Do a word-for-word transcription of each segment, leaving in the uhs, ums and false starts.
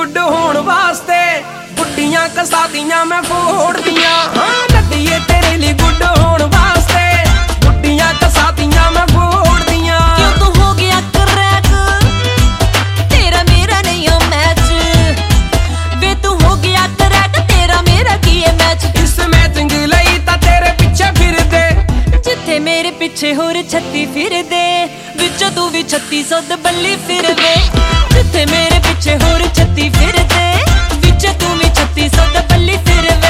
Good होण वास्ते गुड्डियां कसादियां मैं फोड़दियां। हाँ नड्डिए तेरे लिए गुड होण वास्ते गुड्डियां कसादियां मैं फोड़दियां। क्यों तू हो गया क्रैक, तेरा मेरा नहीं है मैच। वे तू हो गया क्रैक, तेरा मेरा की है मैच। इस मैचिंग लई तां तेरे पिछे फिरदे, जिथे मेरे पिछे होर छत्ती फिरदे, विचों तू भी छत्ती सुध बल्ली फिरवे। जिथे मेरे पिछे होर छत्ती फिरदे, विचों तू भी छत्ती सुध बल्ली फिरवे।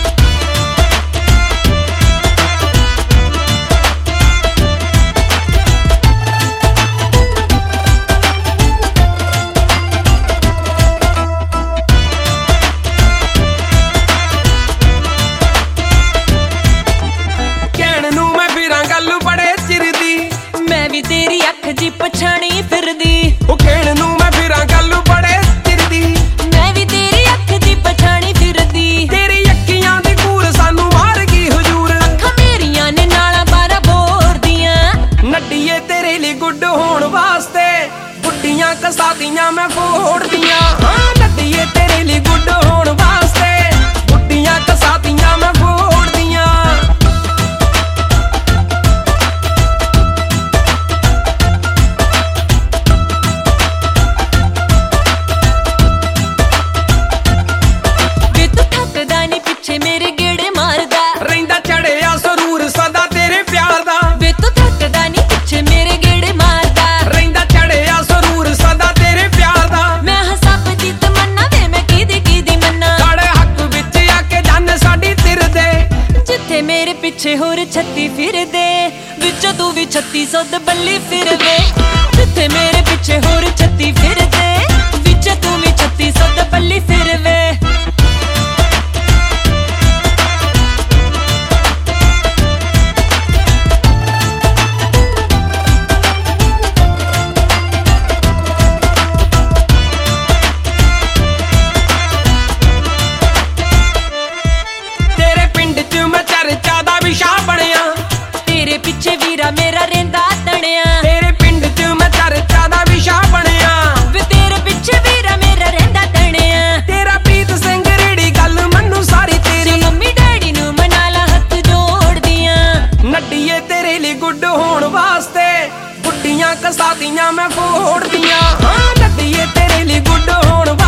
कहण नूं मैं फिरां गल बड़े चिर दी, मैं भी तेरी अख जी पछाणी फिरदी। ओ कहण नूं मैं फिरां गल बड़े चिर दी, मैं भी तेरी अख जी पछाणी फिरदी। तेरी अखियां दी घूर सानू मार गई हुजूर। अखां मेरियां ने नाला बारा बोर दियां। नड्डिए तेरे लिए गुड होण वास्ते गुड्डियां कसादियां मैं फोड़दियां। हाँ नड्डिए तेरे लिए गुड होण वास्ते गुड्डियां कसादियां मैं फोड़दियां। वे तू थकदा नी पिछे मेरे गेड़े मारदा, रहिंदा चढ़िया सरूर सदा तेरे प्यार दा। वे तू थकदा नी पिछे मेरे गेड़े मारदा, रहिंदा चढ़िया सरूर सदा तेरे प्यार दा। मैं हां सब दी तमन्ना वे मैं कीदी कीदी मन्ना। साढ़े हक विच आके जान साडी तिर दे, जिथे मेरे पिछे होर छत्ती फिरदे, विचों तू भी छत्ती सुध बल्ली फिरवे। जिथे मेरे पिछे होर छत्ती फिरदे, विचों तू भी छत्ती सुध बल्ली फिरवे। तेरे पिंड च मैं चर्चा दा विशा बणिया, तेरे पिछे वीरा मेरा रेंदा तणिया। तेरे पिंड च मैं चर्चा दा विशा बणिया। वे तेरे पिछे वीरा मेरा रेंदा तणिया। तेरा प्रीत सिंह रेड़ी गल मन्नू सारी तेरी, जे मम्मी डैडी नू मना ला हथ जोड़ दियां। नड्डिए तेरे लिए गुड होण वास्ते गुड्डियां कसादियां मैं फोड़दियां। हाँ नड्डिए तेरे लिए गुड होण